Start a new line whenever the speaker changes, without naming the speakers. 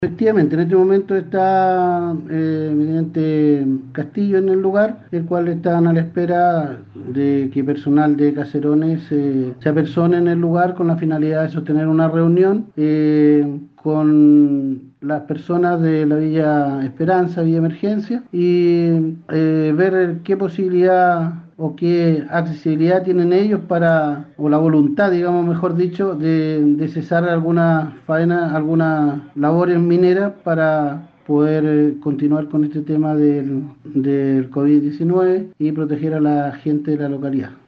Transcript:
Efectivamente, en este momento está evidente Castillo en el lugar, el cual están a la espera de que personal de Caserones se apersone en el lugar con la finalidad de sostener una reunión con las personas de la Villa Esperanza, Villa Emergencia, y ver qué posibilidad o qué accesibilidad tienen ellos para, o la voluntad, digamos, mejor dicho, de cesar alguna faena, alguna labores mineras para poder continuar con este tema del COVID-19 y proteger a la gente de la localidad.